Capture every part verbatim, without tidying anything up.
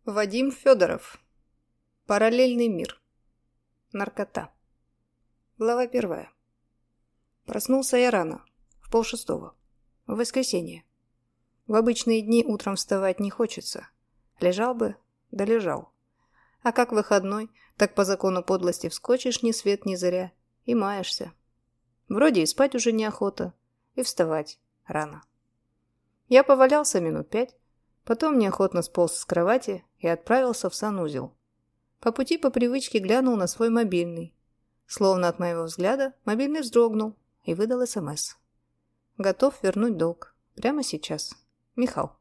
Вадим Федоров. Параллельный мир. Наркота. Глава первая. Проснулся я рано, в полшестого. В воскресенье. В обычные дни утром вставать не хочется. Лежал бы, да лежал. А как выходной, так по закону подлости вскочишь ни свет ни заря и маешься. Вроде и спать уже неохота, и вставать рано. Я повалялся минут пять, потом неохотно сполз с кровати и отправился в санузел. По пути по привычке глянул на свой мобильный. Словно от моего взгляда мобильный вздрогнул и выдал СМС. Готов вернуть долг. Прямо сейчас. Михал.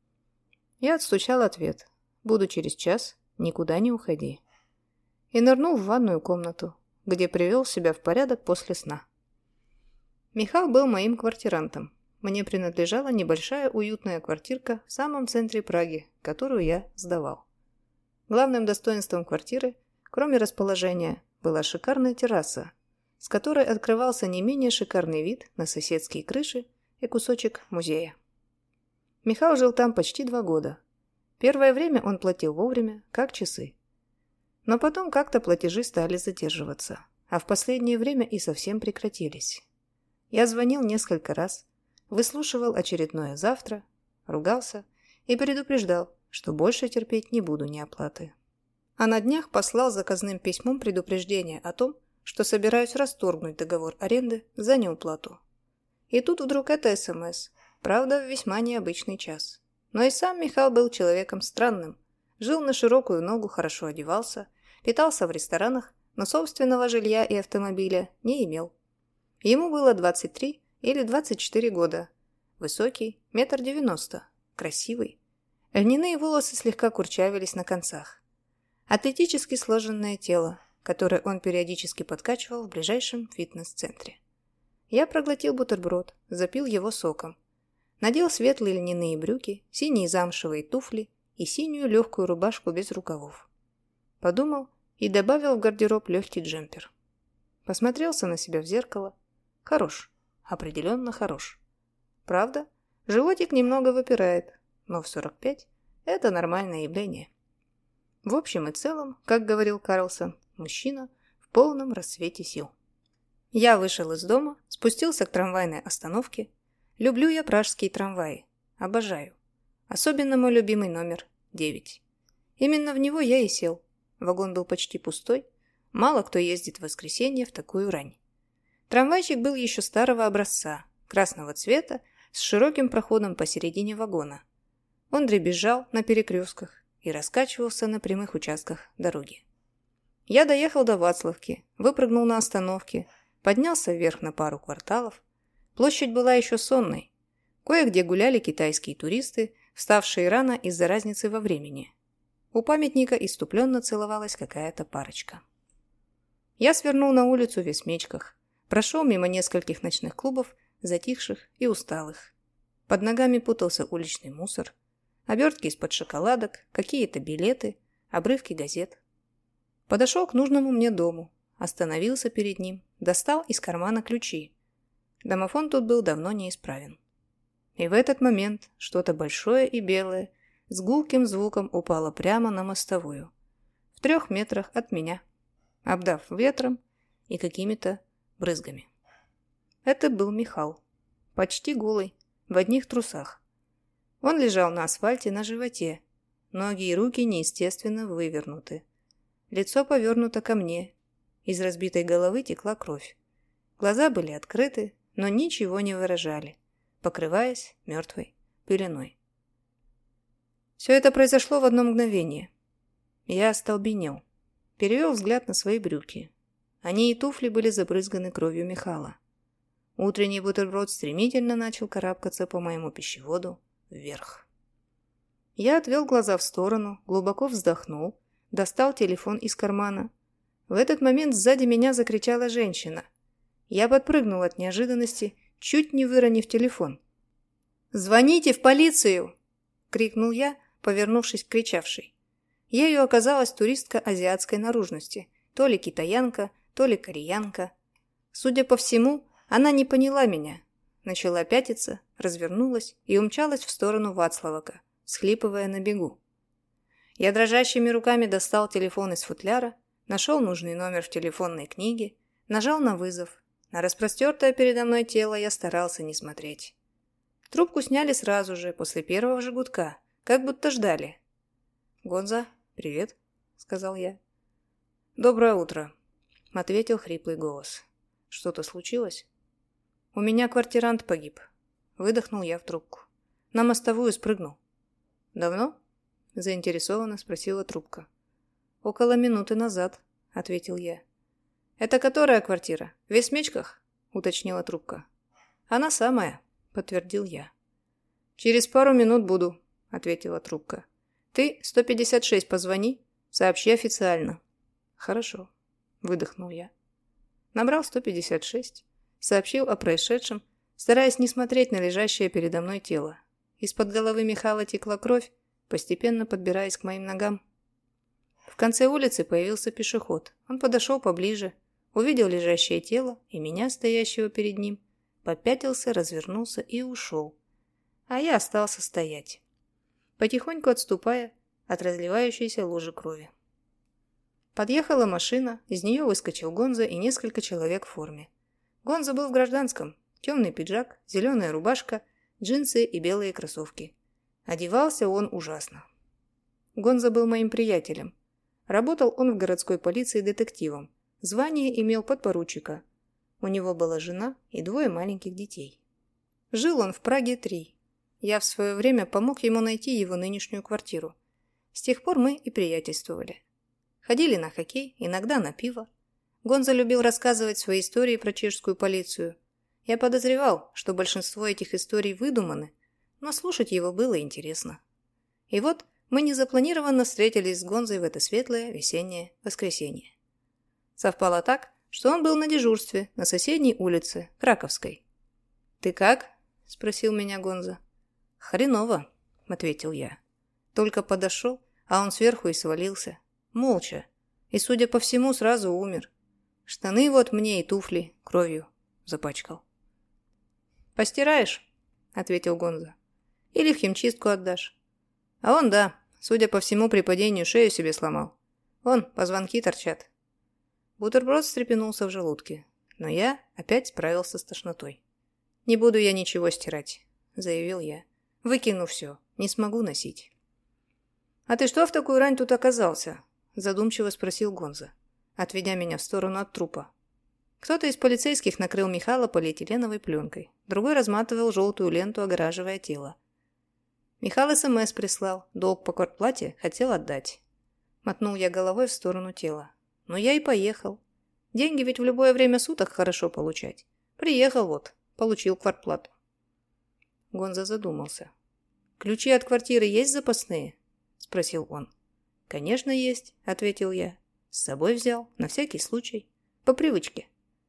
Я отстучал ответ. Буду через час, никуда не уходи. И нырнул в ванную комнату, где привел себя в порядок после сна. Михал был моим квартирантом. Мне принадлежала небольшая уютная квартирка в самом центре Праги, которую я сдавал. Главным достоинством квартиры, кроме расположения, была шикарная терраса, с которой открывался не менее шикарный вид на соседские крыши и кусочек музея. Михал жил там почти два года. Первое время он платил вовремя, как часы. Но потом как-то платежи стали задерживаться, а в последнее время и совсем прекратились. Я звонил несколько раз, выслушивал очередное завтра, ругался и предупреждал, что больше терпеть не буду неоплаты. А на днях послал заказным письмом предупреждение о том, что собираюсь расторгнуть договор аренды за неуплату. И тут вдруг это СМС, правда, в весьма необычный час. Но и сам Михал был человеком странным, жил на широкую ногу, хорошо одевался, питался в ресторанах, но собственного жилья и автомобиля не имел. Ему было двадцать три или двадцать четыре года. Высокий, метр девяносто, красивый. Льняные волосы слегка курчавились на концах. Атлетически сложенное тело, которое он периодически подкачивал в ближайшем фитнес-центре. Я проглотил бутерброд, запил его соком. Надел светлые льняные брюки, синие замшевые туфли и синюю легкую рубашку без рукавов. Подумал и добавил в гардероб легкий джемпер. Посмотрелся на себя в зеркало. Хорош. Определенно хорош. Правда, животик немного выпирает, но в сорок пять это нормальное явление. В общем и целом, как говорил Карлсон, мужчина в полном расцвете сил. Я вышел из дома, спустился к трамвайной остановке. Люблю я пражские трамваи. Обожаю. Особенно мой любимый номер девять. Именно в него я и сел. Вагон был почти пустой. Мало кто ездит в воскресенье в такую рань. Трамвайчик был еще старого образца, красного цвета, с широким проходом посередине вагона. Он дребезжал на перекрестках и раскачивался на прямых участках дороги. Я доехал до Вацлавки, выпрыгнул на остановке, поднялся вверх на пару кварталов. Площадь была еще сонной. Кое-где гуляли китайские туристы, вставшие рано из-за разницы во времени. У памятника иступленно целовалась какая-то парочка. Я свернул на улицу в Весмечках, прошел мимо нескольких ночных клубов, затихших и усталых. Под ногами путался уличный мусор, обертки из-под шоколадок, какие-то билеты, обрывки газет. Подошел к нужному мне дому, остановился перед ним, достал из кармана ключи. Домофон тут был давно неисправен. И в этот момент что-то большое и белое с гулким звуком упало прямо на мостовую, в трех метрах от меня, обдав ветром и какими-то брызгами. Это был Михал, почти голый, в одних трусах. Он лежал на асфальте на животе, ноги и руки неестественно вывернуты. Лицо повернуто ко мне, из разбитой головы текла кровь. Глаза были открыты, но ничего не выражали, покрываясь мертвой пеленой. Все это произошло в одно мгновение. Я остолбенел, перевел взгляд на свои брюки. Они и туфли были забрызганы кровью Михала. Утренний бутерброд стремительно начал карабкаться по моему пищеводу вверх. Я отвел глаза в сторону, глубоко вздохнул, достал телефон из кармана. В этот момент сзади меня закричала женщина. Я подпрыгнул от неожиданности, чуть не выронив телефон. «Звоните в полицию!» — крикнул я, повернувшись к кричавшей. Ею оказалась туристка азиатской наружности, то ли китаянка, то ли кореянка. Судя по всему, она не поняла меня. Начала пятиться, развернулась и умчалась в сторону Вацлавака, всхлипывая на бегу. Я дрожащими руками достал телефон из футляра, нашел нужный номер в телефонной книге, нажал на вызов. На распростертое передо мной тело я старался не смотреть. Трубку сняли сразу же, после первого же гудка, как будто ждали. «Гонза, привет», — сказал я. «Доброе утро», — ответил хриплый голос. «Что-то случилось?» «У меня квартирант погиб», — выдохнул я в трубку. «На мостовую спрыгнул». «Давно?» — заинтересованно спросила трубка. «Около минуты назад», — ответил я. «Это которая квартира? В Весмечках?» — уточнила трубка. «Она самая», — подтвердил я. «Через пару минут буду», — ответила трубка. «Ты сто пятьдесят шесть позвони, сообщи официально». «Хорошо», — выдохнул я. Набрал сто пятьдесят шесть, сообщил о происшедшем, стараясь не смотреть на лежащее передо мной тело. Из-под головы Михала текла кровь, постепенно подбираясь к моим ногам. В конце улицы появился пешеход. Он подошел поближе, увидел лежащее тело и меня, стоящего перед ним, попятился, развернулся и ушел. А я остался стоять, потихоньку отступая от разливающейся лужи крови. Подъехала машина, из нее выскочил Гонза и несколько человек в форме. Гонза был в гражданском, темный пиджак, зеленая рубашка, джинсы и белые кроссовки. Одевался он ужасно. Гонза был моим приятелем. Работал он в городской полиции детективом. Звание имел подпоручика. У него была жена и двое маленьких детей. Жил он в Праге три. Я в свое время помог ему найти его нынешнюю квартиру. С тех пор мы и приятельствовали. Ходили на хоккей, иногда на пиво. Гонза любил рассказывать свои истории про чешскую полицию. Я подозревал, что большинство этих историй выдуманы, но слушать его было интересно. И вот мы незапланированно встретились с Гонзой в это светлое весеннее воскресенье. Совпало так, что он был на дежурстве на соседней улице, Краковской. «Ты как?» – спросил меня Гонза. «Хреново», – ответил я. Только подошел, а он сверху и свалился. Молча. И, судя по всему, сразу умер. Штаны вот мне и туфли кровью запачкал. «Постираешь?» – ответил Гонза. «Или в химчистку отдашь?» А он, да, судя по всему, при падении шею себе сломал. Вон, позвонки торчат. Бутерброд встрепенулся в желудке, но я опять справился с тошнотой. «Не буду я ничего стирать», — заявил я. «Выкину все, не смогу носить». «А ты что в такую рань тут оказался?» — задумчиво спросил Гонза, отведя меня в сторону от трупа. Кто-то из полицейских накрыл Михала полиэтиленовой пленкой, другой разматывал желтую ленту, огораживая тело. Михал СМС прислал, долг по квартплате хотел отдать. Мотнул я головой в сторону тела. Ну я и поехал. Деньги ведь в любое время суток хорошо получать. Приехал вот, получил квартплату. Гонза задумался. «Ключи от квартиры есть запасные?» – спросил он. «Конечно есть», – ответил я. «С собой взял, на всякий случай. По привычке».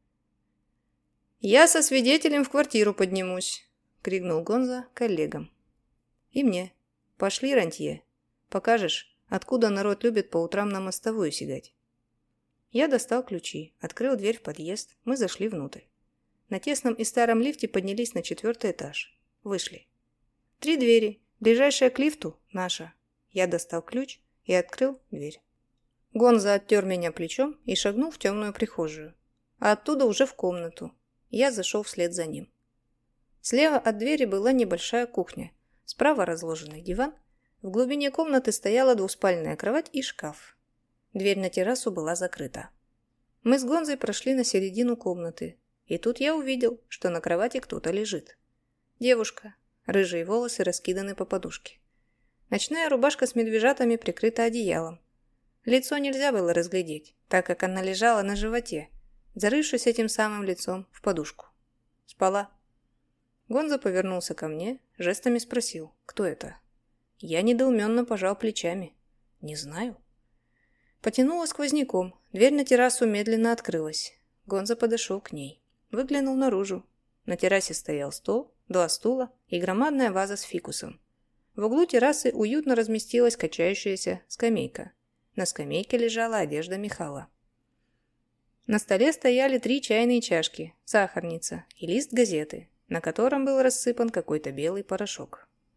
«Я со свидетелем в квартиру поднимусь», – крикнул Гонза коллегам. «И мне. Пошли, рантье. Покажешь, откуда народ любит по утрам на мостовую сигать». Я достал ключи, открыл дверь в подъезд, мы зашли внутрь. На тесном и старом лифте поднялись на четвертый этаж. Вышли. Три двери, ближайшая к лифту – наша. Я достал ключ и открыл дверь. Гонза оттер меня плечом и шагнул в темную прихожую. А оттуда уже в комнату. Я зашел вслед за ним. Слева от двери была небольшая кухня. Справа разложенный диван. В глубине комнаты стояла двуспальная кровать и шкаф. Дверь на террасу была закрыта. Мы с Гонзой прошли на середину комнаты. И тут я увидел, что на кровати кто-то лежит. Девушка. Рыжие волосы раскиданы по подушке. Ночная рубашка с медвежатами прикрыта одеялом. Лицо нельзя было разглядеть, так как она лежала на животе, зарывшись этим самым лицом в подушку. Спала. Гонза повернулся ко мне, жестами спросил, кто это. Я недоуменно пожал плечами. Не знаю. Потянула сквозняком, дверь на террасу медленно открылась. Гонза подошел к ней. Выглянул наружу. На террасе стоял стол, два стула и громадная ваза с фикусом. В углу террасы уютно разместилась качающаяся скамейка. На скамейке лежала одежда Михала. На столе стояли три чайные чашки, сахарница и лист газеты, на котором был рассыпан какой-то белый порошок.